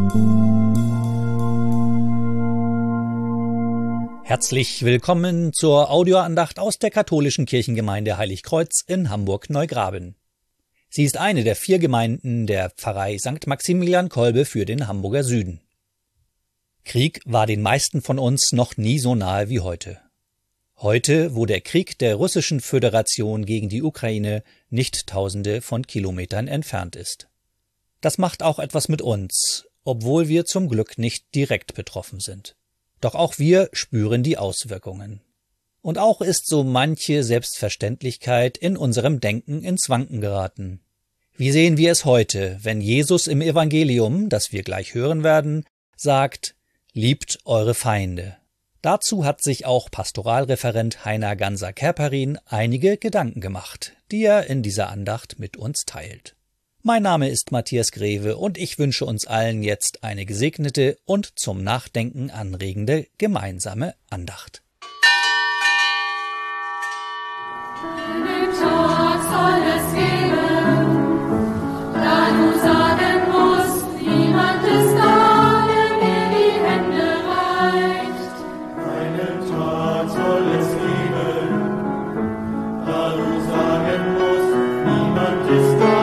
Herzlich willkommen zur Audioandacht aus der katholischen Kirchengemeinde Heiligkreuz in Hamburg-Neugraben. Sie ist eine der 4 Gemeinden der Pfarrei St. Maximilian Kolbe für den Hamburger Süden. Krieg war den meisten von uns noch nie so nahe wie heute. Heute, wo der Krieg der Russischen Föderation gegen die Ukraine nicht Tausende von Kilometern entfernt ist. Das macht auch etwas mit uns, obwohl wir zum Glück nicht direkt betroffen sind. Doch auch wir spüren die Auswirkungen. Und auch ist so manche Selbstverständlichkeit in unserem Denken ins Wanken geraten. Wie sehen wir es heute, wenn Jesus im Evangelium, das wir gleich hören werden, sagt, liebt eure Feinde? Dazu hat sich auch Pastoralreferent Heiner Ganser-Kerperin einige Gedanken gemacht, die er in dieser Andacht mit uns teilt. Mein Name ist Matthias Greve und ich wünsche uns allen jetzt eine gesegnete und zum Nachdenken anregende gemeinsame Andacht. Einen Tag soll es geben, da du sagen musst, niemand ist da, der mir die Hände reicht. Einen Tag soll es geben, da du sagen musst, niemand ist da.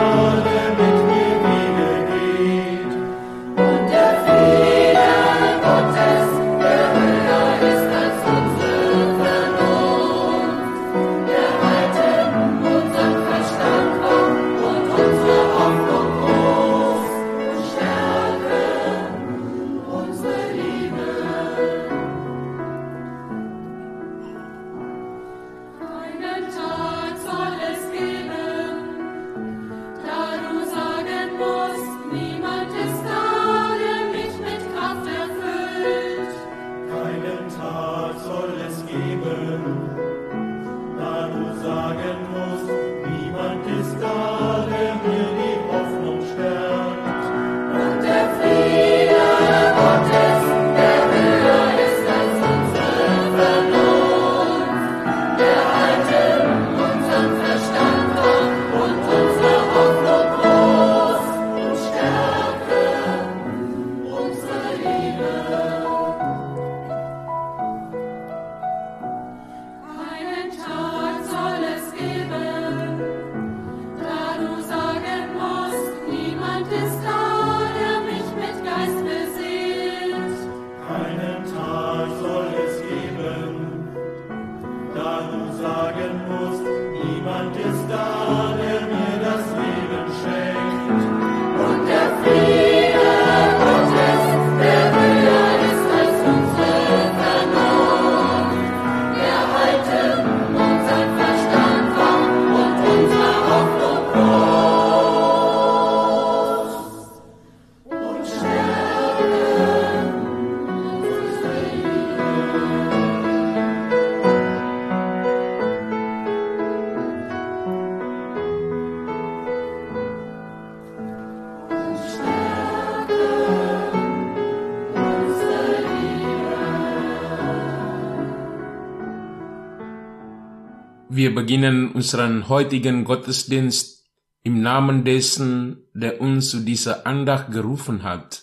Wir beginnen unseren heutigen Gottesdienst im Namen dessen, der uns zu dieser Andacht gerufen hat.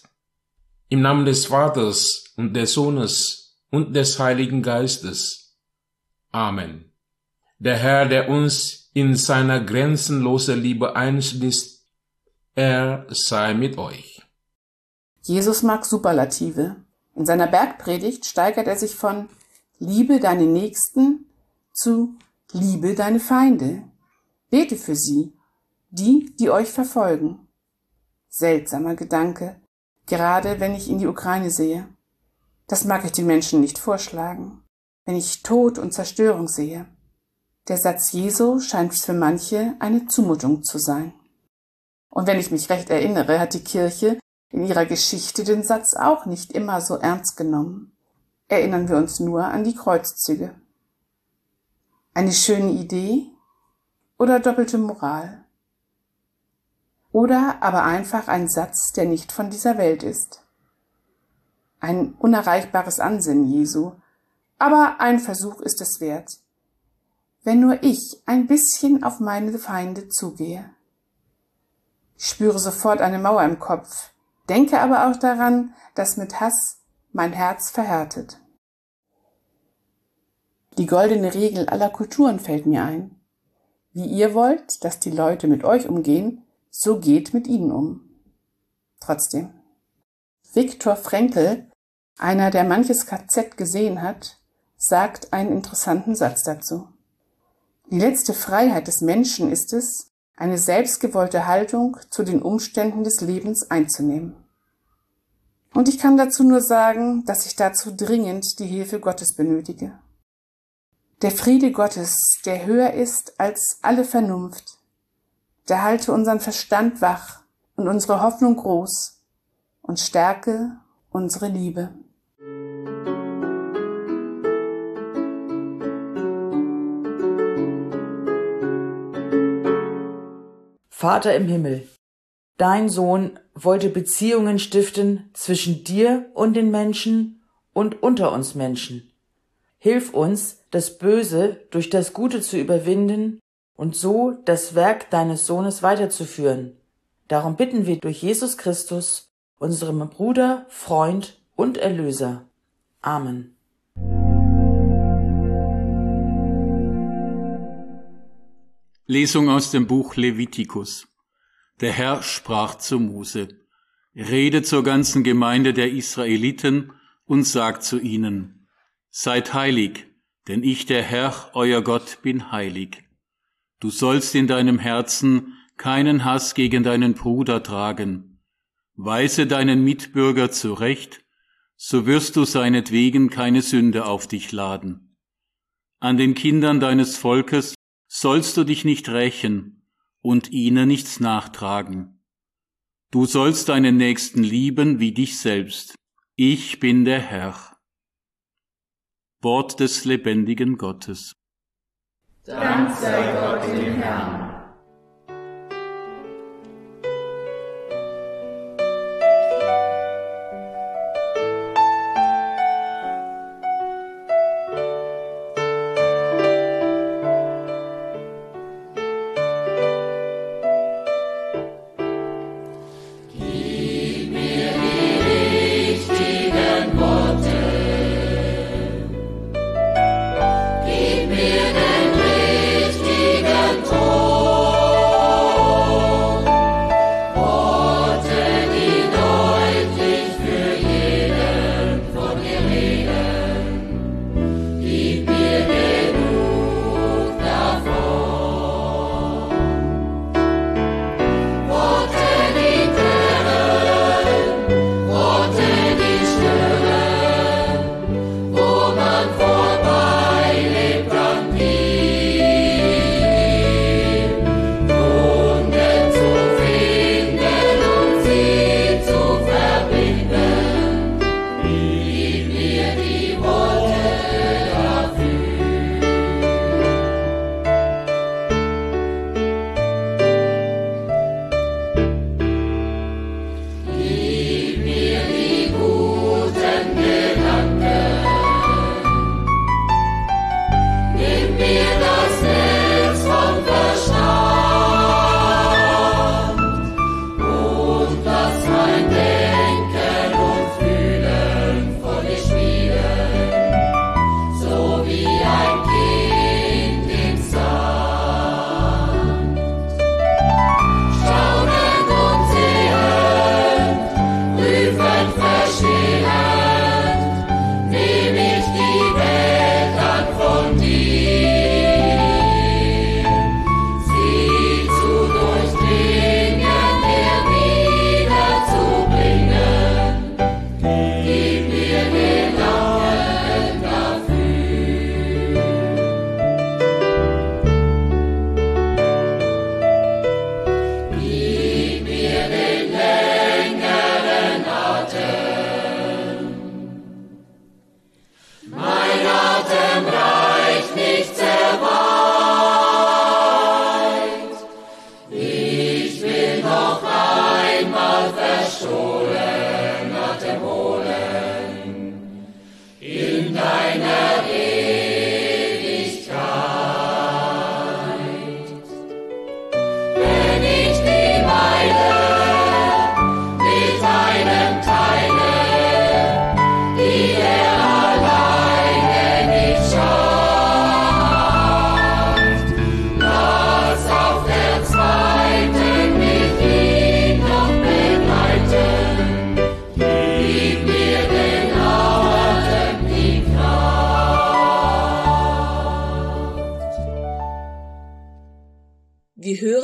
Im Namen des Vaters und des Sohnes und des Heiligen Geistes. Amen. Der Herr, der uns in seiner grenzenlosen Liebe einschließt, er sei mit euch. Jesus mag Superlative. In seiner Bergpredigt steigert er sich von Liebe deine Nächsten zu Liebe deine Feinde. Bete für sie, die euch verfolgen. Seltsamer Gedanke, gerade wenn ich in die Ukraine sehe. Das mag ich den Menschen nicht vorschlagen, wenn ich Tod und Zerstörung sehe. Der Satz Jesu scheint für manche eine Zumutung zu sein. Und wenn ich mich recht erinnere, hat die Kirche in ihrer Geschichte den Satz auch nicht immer so ernst genommen. Erinnern wir uns nur an die Kreuzzüge. Eine schöne Idee oder doppelte Moral? Oder aber einfach ein Satz, der nicht von dieser Welt ist. Ein unerreichbares Ansinnen Jesu, aber ein Versuch ist es wert. Wenn nur ich ein bisschen auf meine Feinde zugehe. Ich spüre sofort eine Mauer im Kopf, Denke aber auch daran, dass mit Hass mein Herz verhärtet. Die goldene Regel aller Kulturen fällt mir ein. Wie ihr wollt, dass die Leute mit euch umgehen, so geht mit ihnen um. Trotzdem. Viktor Frankl, einer, der manches KZ gesehen hat, sagt einen interessanten Satz dazu. Die letzte Freiheit des Menschen ist es, eine selbstgewollte Haltung zu den Umständen des Lebens einzunehmen. Und ich kann dazu nur sagen, dass ich dazu dringend die Hilfe Gottes benötige. Der Friede Gottes, der höher ist als alle Vernunft, der halte unseren Verstand wach und unsere Hoffnung groß und stärke unsere Liebe. Vater im Himmel, dein Sohn wollte Beziehungen stiften zwischen dir und den Menschen und unter uns Menschen. Hilf uns, das Böse durch das Gute zu überwinden und so das Werk deines Sohnes weiterzuführen. Darum bitten wir durch Jesus Christus, unserem Bruder, Freund und Erlöser. Amen. Lesung aus dem Buch Levitikus. Der Herr sprach zu Mose: Rede zur ganzen Gemeinde der Israeliten und sagt zu ihnen: Seid heilig, denn ich, der Herr, euer Gott, bin heilig. Du sollst in deinem Herzen keinen Hass gegen deinen Bruder tragen. Weise deinen Mitbürger zurecht, so wirst du seinetwegen keine Sünde auf dich laden. An den Kindern deines Volkes sollst du dich nicht rächen und ihnen nichts nachtragen. Du sollst deinen Nächsten lieben wie dich selbst. Ich bin der Herr. Wort des lebendigen Gottes. Dank sei Gott dem Herrn. Gib mir den richtigen Ton.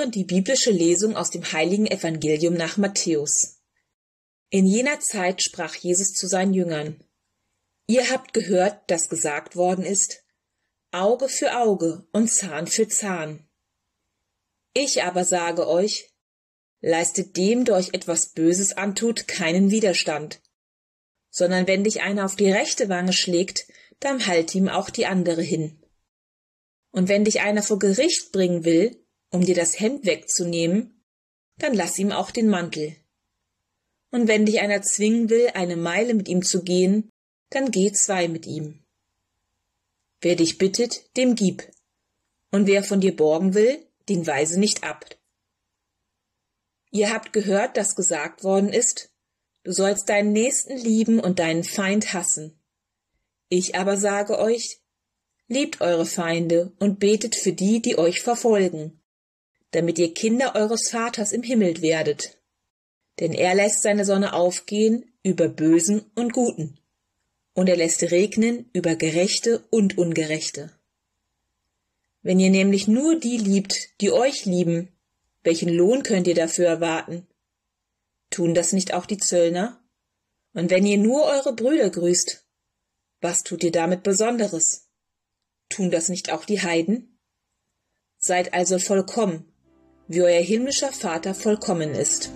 und die biblische Lesung aus dem heiligen Evangelium nach Matthäus. In jener Zeit sprach Jesus zu seinen Jüngern: Ihr habt gehört, dass gesagt worden ist: Auge für Auge und Zahn für Zahn. Ich aber sage euch: Leistet dem, der euch etwas Böses antut, keinen Widerstand, sondern wenn dich einer auf die rechte Wange schlägt, dann halt ihm auch die andere hin. Und wenn dich einer vor Gericht bringen will, um dir das Hemd wegzunehmen, dann lass ihm auch den Mantel. Und wenn dich einer zwingen will, eine Meile mit ihm zu gehen, dann geh 2 mit ihm. Wer dich bittet, dem gib, und wer von dir borgen will, den weise nicht ab. Ihr habt gehört, dass gesagt worden ist: Du sollst deinen Nächsten lieben und deinen Feind hassen. Ich aber sage euch: Liebt eure Feinde und betet für die, die euch verfolgen, damit ihr Kinder eures Vaters im Himmel werdet. Denn er lässt seine Sonne aufgehen über Bösen und Guten, und er lässt regnen über Gerechte und Ungerechte. Wenn ihr nämlich nur die liebt, die euch lieben, welchen Lohn könnt ihr dafür erwarten? Tun das nicht auch die Zöllner? Und wenn ihr nur eure Brüder grüßt, was tut ihr damit Besonderes? Tun das nicht auch die Heiden? Seid also vollkommen, wie euer himmlischer Vater vollkommen ist.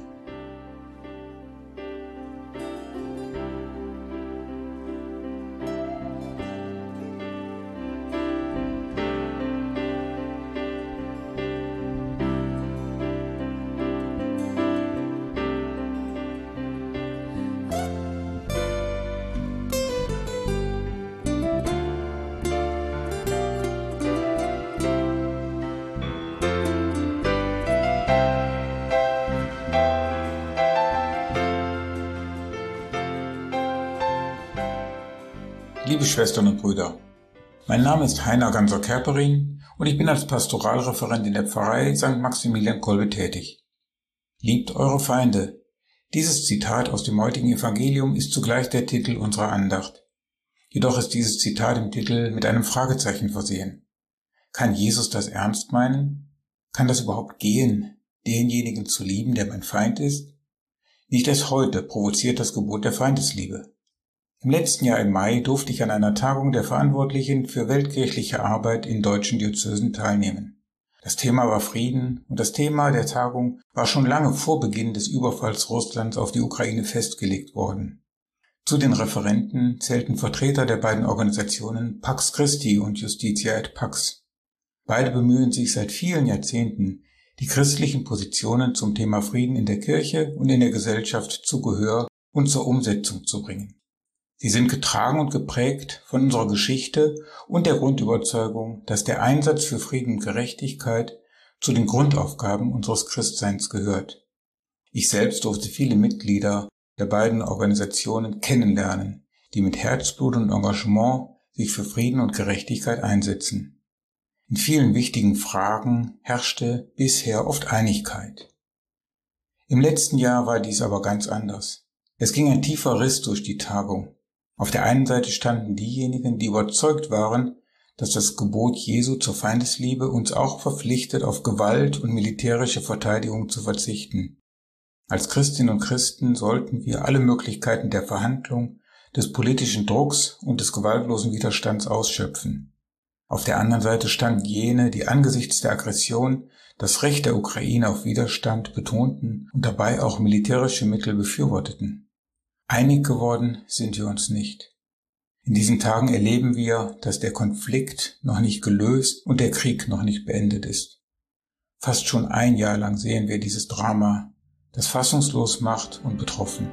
Liebe Schwestern und Brüder, mein Name ist Heiner Ganser-Kerperin und ich bin als Pastoralreferent in der Pfarrei St. Maximilian Kolbe tätig. Liebt eure Feinde. Dieses Zitat aus dem heutigen Evangelium ist zugleich der Titel unserer Andacht. Jedoch ist dieses Zitat im Titel mit einem Fragezeichen versehen. Kann Jesus das ernst meinen? Kann das überhaupt gehen, denjenigen zu lieben, der mein Feind ist? Nicht erst heute provoziert das Gebot der Feindesliebe. Im letzten Jahr im Mai durfte ich an einer Tagung der Verantwortlichen für weltkirchliche Arbeit in deutschen Diözesen teilnehmen. Das Thema war Frieden und das Thema der Tagung war schon lange vor Beginn des Überfalls Russlands auf die Ukraine festgelegt worden. Zu den Referenten zählten Vertreter der beiden Organisationen Pax Christi und Justitia et Pax. Beide bemühen sich seit vielen Jahrzehnten, die christlichen Positionen zum Thema Frieden in der Kirche und in der Gesellschaft zu Gehör und zur Umsetzung zu bringen. Sie sind getragen und geprägt von unserer Geschichte und der Grundüberzeugung, dass der Einsatz für Frieden und Gerechtigkeit zu den Grundaufgaben unseres Christseins gehört. Ich selbst durfte viele Mitglieder der beiden Organisationen kennenlernen, die mit Herzblut und Engagement sich für Frieden und Gerechtigkeit einsetzen. In vielen wichtigen Fragen herrschte bisher oft Einigkeit. Im letzten Jahr war dies aber ganz anders. Es ging ein tiefer Riss durch die Tagung. Auf der einen Seite standen diejenigen, die überzeugt waren, dass das Gebot Jesu zur Feindesliebe uns auch verpflichtet, auf Gewalt und militärische Verteidigung zu verzichten. Als Christinnen und Christen sollten wir alle Möglichkeiten der Verhandlung, des politischen Drucks und des gewaltlosen Widerstands ausschöpfen. Auf der anderen Seite standen jene, die angesichts der Aggression das Recht der Ukraine auf Widerstand betonten und dabei auch militärische Mittel befürworteten. Einig geworden sind wir uns nicht. In diesen Tagen erleben wir, dass der Konflikt noch nicht gelöst und der Krieg noch nicht beendet ist. Fast schon ein Jahr lang sehen wir dieses Drama, das fassungslos macht und betroffen.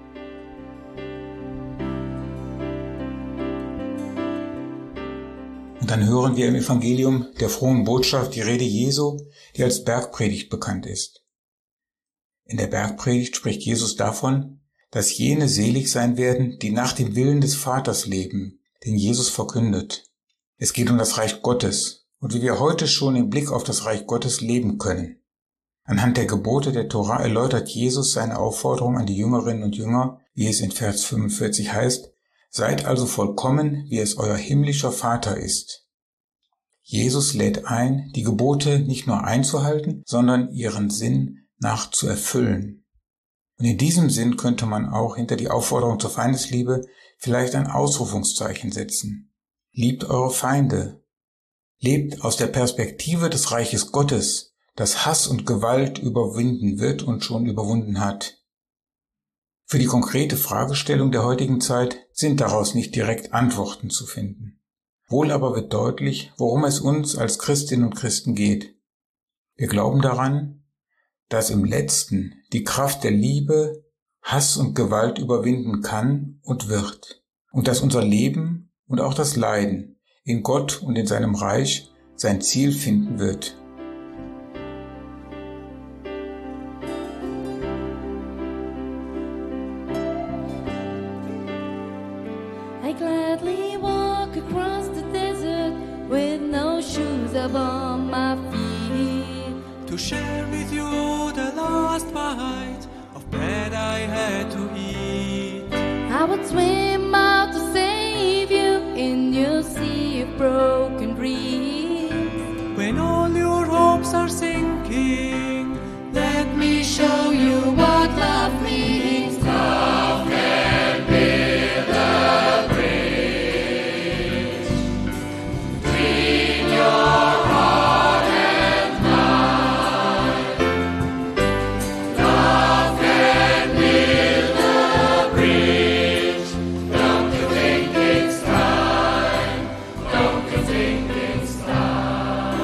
Und dann hören wir im Evangelium der frohen Botschaft die Rede Jesu, die als Bergpredigt bekannt ist. In der Bergpredigt spricht Jesus davon, dass jene selig sein werden, die nach dem Willen des Vaters leben, den Jesus verkündet. Es geht um das Reich Gottes und wie wir heute schon im Blick auf das Reich Gottes leben können. Anhand der Gebote der Tora erläutert Jesus seine Aufforderung an die Jüngerinnen und Jünger, wie es in Vers 45 heißt: Seid also vollkommen, wie es euer himmlischer Vater ist. Jesus lädt ein, die Gebote nicht nur einzuhalten, sondern ihren Sinn nach zu erfüllen. Und in diesem Sinn könnte man auch hinter die Aufforderung zur Feindesliebe vielleicht ein Ausrufungszeichen setzen. Liebt eure Feinde. Lebt aus der Perspektive des Reiches Gottes, das Hass und Gewalt überwinden wird und schon überwunden hat. Für die konkrete Fragestellung der heutigen Zeit sind daraus nicht direkt Antworten zu finden. Wohl aber wird deutlich, worum es uns als Christinnen und Christen geht. Wir glauben daran, dass im Letzten die Kraft der Liebe Hass und Gewalt überwinden kann und wird, und dass unser Leben und auch das Leiden in Gott und in seinem Reich sein Ziel finden wird. I gladly walk across the desert with no shoes upon my feet, to share with you the last bite of bread I had to eat. I would swim out to save you in your sea of broken dreams. When all your hopes are sinking, Let me show you what love means. Love can build a bridge between your heart and mine. Love can build a bridge. Don't you think it's time? Don't you think it's time?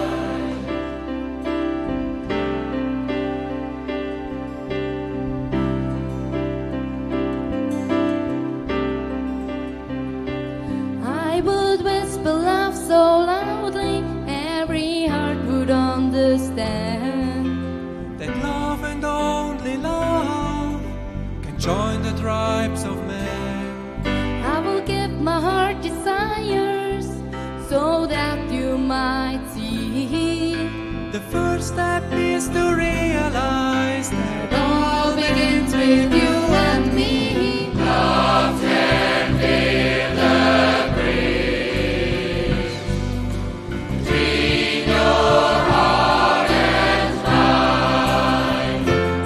I would whisper love so loudly, every heart would understand. that love and only love can join the tribes of men. I will give my heart desires so that you might see. The first step is to realize that It all begins with you and me. Love can build a bridge between your heart and mine.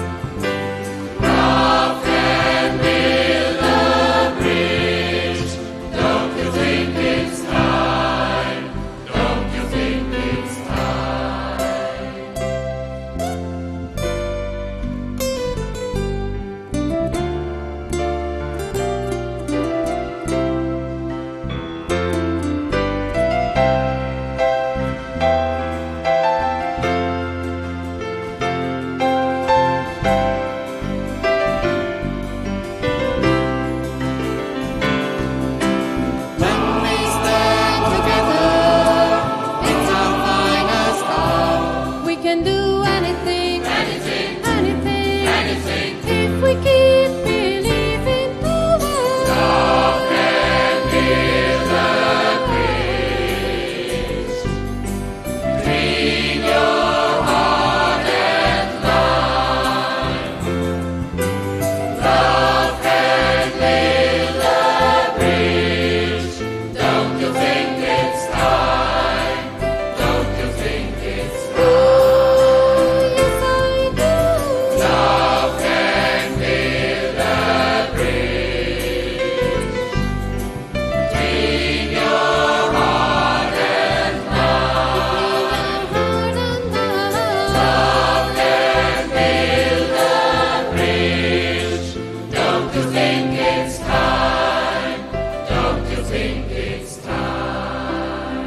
Love can build a bridge. Don't you think it's time? Don't you think it's time? When we stand together, it's our finest hour. We can do anything, anything, if we keep believing power. Love can build a bridge between your heart and mine. Love can build a bridge. Don't you think it's time? Don't you think it's time? Oh, yes I do. Love can build a bridge between your heart and mine. Love can build a bridge. Don't you think it's time? Don't you think it's time?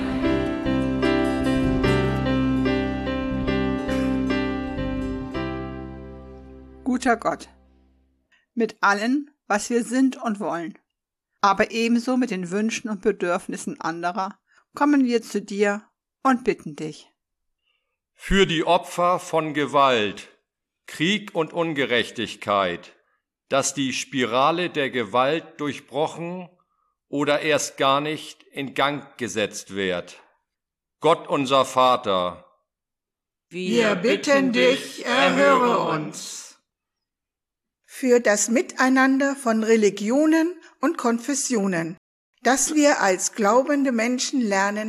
Guter Gott, mit allem, was wir sind und wollen, aber ebenso mit den Wünschen und Bedürfnissen anderer, kommen wir zu dir und bitten dich. Für die Opfer von Gewalt, Krieg und Ungerechtigkeit, dass die Spirale der Gewalt durchbrochen oder erst gar nicht in Gang gesetzt wird. Gott unser Vater, Wir bitten dich, erhöre uns. Für das Miteinander von Religionen und Konfessionen, dass wir als glaubende Menschen lernen,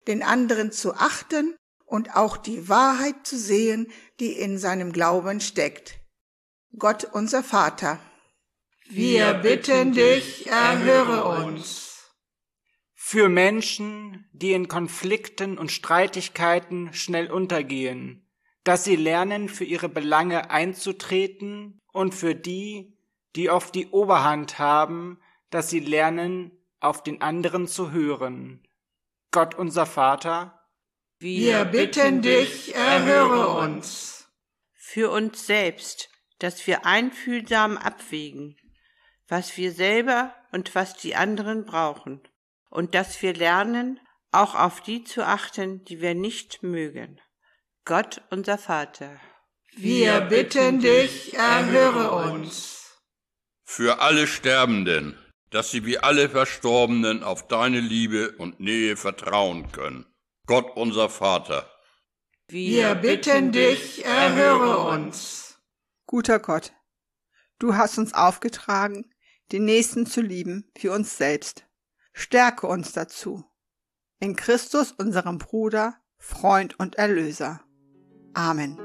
den anderen zu achten und auch die Wahrheit zu sehen, die in seinem Glauben steckt. Gott, unser Vater, wir bitten dich, erhöre uns. Für Menschen, die in Konflikten und Streitigkeiten schnell untergehen, dass sie lernen, für ihre Belange einzutreten, und für die, die oft die Oberhand haben, dass sie lernen, auf den anderen zu hören. Gott, unser Vater, wir bitten dich, erhöre uns. Für uns selbst, dass wir einfühlsam abwägen, was wir selber und was die anderen brauchen, und dass wir lernen, auch auf die zu achten, die wir nicht mögen. Gott, unser Vater, wir bitten dich, erhöre uns. Für alle Sterbenden, dass sie wie alle Verstorbenen auf deine Liebe und Nähe vertrauen können. Gott, unser Vater, wir bitten dich, erhöre uns. Guter Gott, du hast uns aufgetragen, den Nächsten zu lieben wie uns selbst. Stärke uns dazu. In Christus, unserem Bruder, Freund und Erlöser. Amen.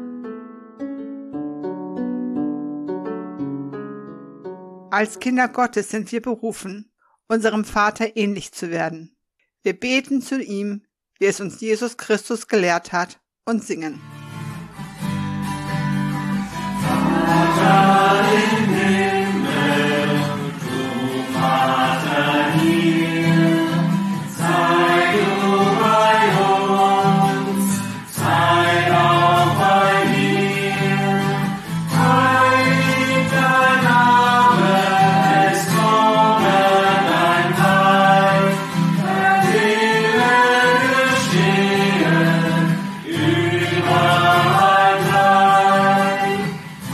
Als Kinder Gottes sind wir berufen, unserem Vater ähnlich zu werden. Wir beten zu ihm, wie es uns Jesus Christus gelehrt hat, und singen. Vater im Himmel, du Vater hier, sei du bei uns, sei auch bei mir. Heilig dein Name, es komme dein Reich, dein Wille geschehen, überall gleich.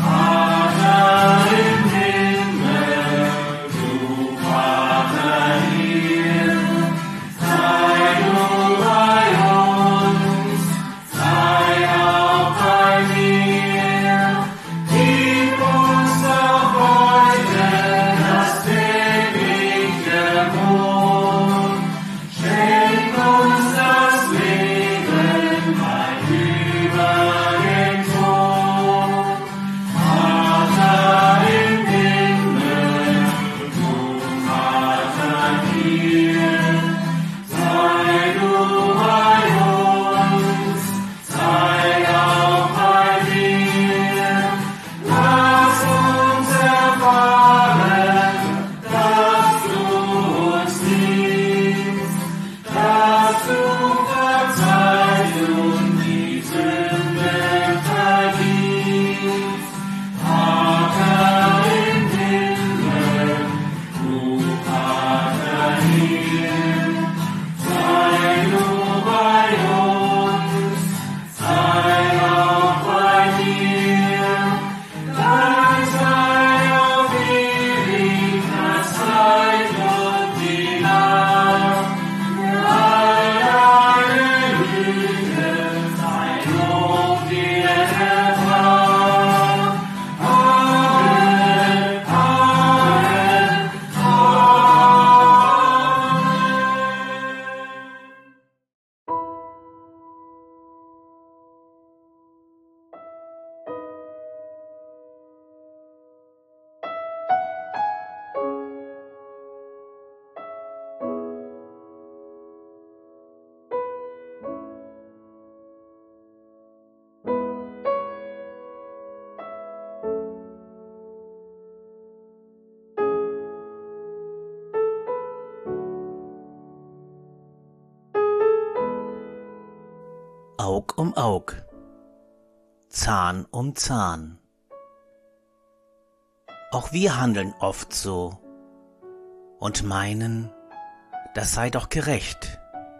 Vater im Himmel, du Vater hier, sei du bei uns, sei auch bei mir. Gib uns doch heute das tägliche Brot, schenk uns das Leben weit über den Tod. Vater im Himmel, du Vater hier, sei du bei uns, sei auch bei dir. Lass uns erfahren, dass du uns liebst, dass du verzeihst und die Sünde vergibst. Vater im Himmel, du Vater hier, sei du bei uns, sei auch bei dir. Dein sei auf ewig das Reich und die Macht, für alle Lügen sein Lob wird erbracht. Amen, Amen, Aug um Aug, Zahn um Zahn. Auch wir handeln oft so und meinen, das sei doch gerecht.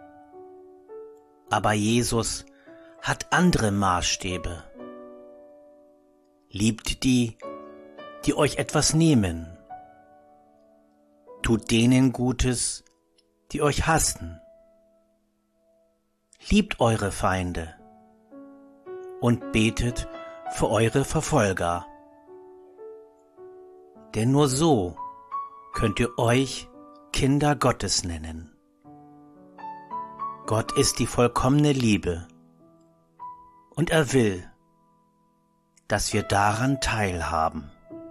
Aber Jesus hat andere Maßstäbe. Liebt die, die euch etwas nehmen. Tut denen Gutes, die euch hassen. Liebt eure Feinde und betet für eure Verfolger. Denn nur so könnt ihr euch Kinder Gottes nennen. Gott ist die vollkommene Liebe und er will, dass wir daran teilhaben.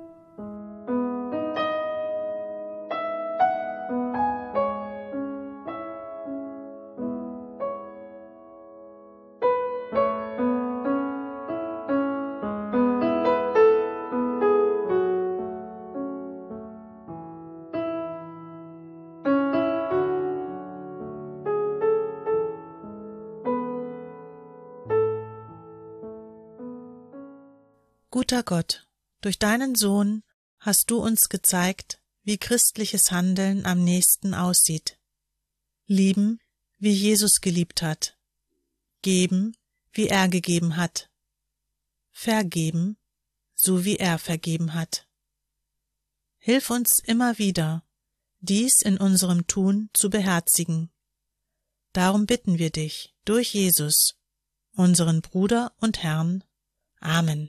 Guter Gott, durch deinen Sohn hast du uns gezeigt, wie christliches Handeln am nächsten aussieht. Lieben, wie Jesus geliebt hat. Geben, wie er gegeben hat. Vergeben, so wie er vergeben hat. Hilf uns immer wieder, dies in unserem Tun zu beherzigen. Darum bitten wir dich durch Jesus, unseren Bruder und Herrn. Amen.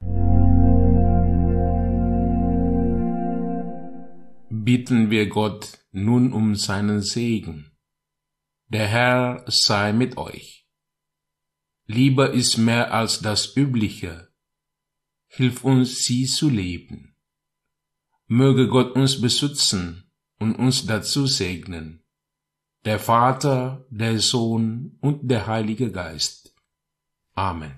Bitten wir Gott nun um seinen Segen. Der Herr sei mit euch. Liebe ist mehr als das Übliche. Hilf uns, sie zu leben. Möge Gott uns beschützen und uns dazu segnen. Der Vater, der Sohn und der Heilige Geist. Amen.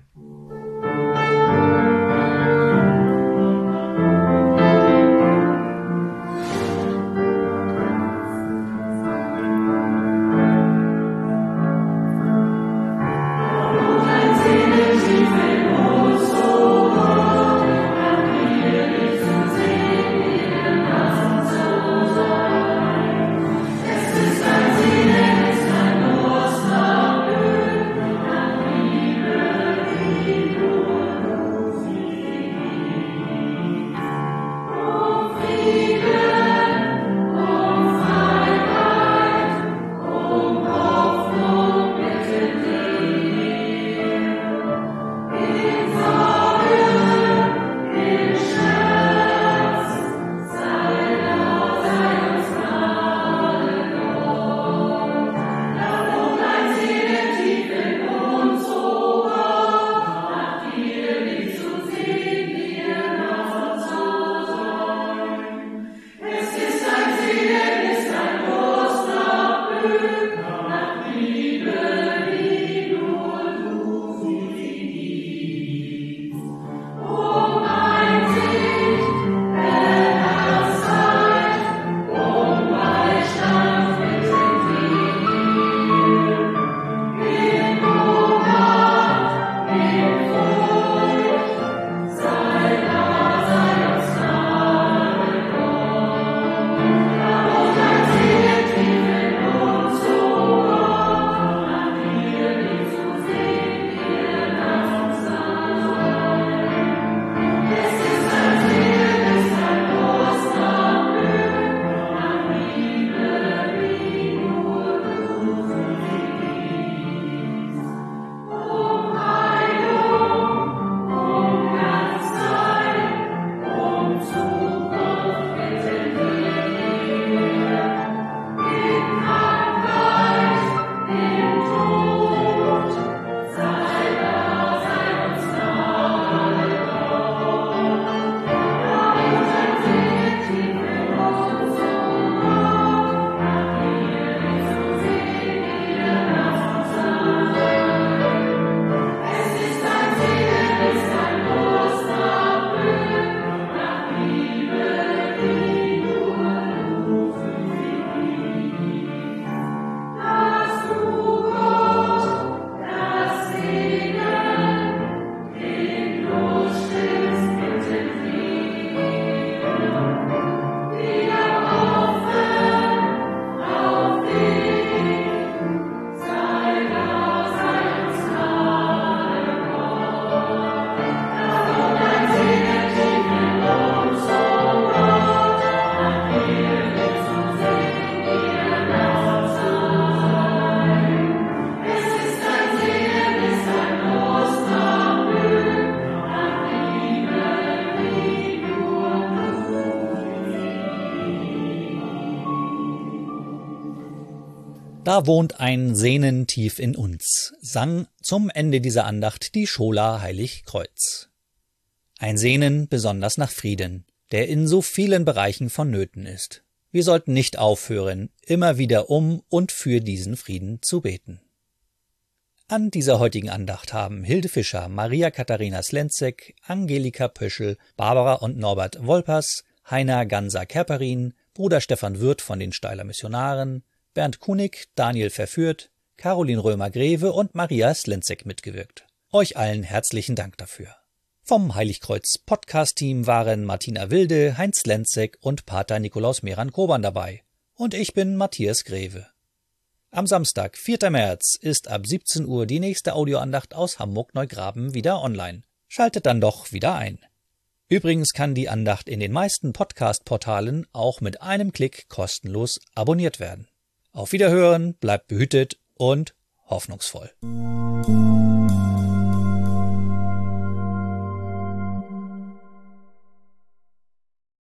Da wohnt ein Sehnen tief in uns, sang zum Ende dieser Andacht die Schola Heiligkreuz. Ein Sehnen besonders nach Frieden, der in so vielen Bereichen vonnöten ist. Wir sollten nicht aufhören, immer wieder um und für diesen Frieden zu beten. An dieser heutigen Andacht haben Hilde Fischer, Maria Katharina Slenzek, Angelika Pöschel, Barbara und Norbert Wolpers, Heiner Ganser-Kerperin, Bruder Stefan Wirth von den Steiler Missionaren, Bernd Kunig, Daniel Verführt, Caroline Römer-Greve und Maria Slenzek mitgewirkt. Euch allen herzlichen Dank dafür. Vom Heiligkreuz-Podcast-Team waren Martina Wilde, Heinz Slenzek und Pater Nikolaus Meran-Koban dabei. Und ich bin Matthias Greve. Am Samstag, 4. März, ist ab 17 Uhr die nächste Audioandacht aus Hamburg-Neugraben wieder online. Schaltet dann doch wieder ein. Übrigens kann die Andacht in den meisten Podcast-Portalen auch mit einem Klick kostenlos abonniert werden. Auf Wiederhören, bleibt behütet und hoffnungsvoll.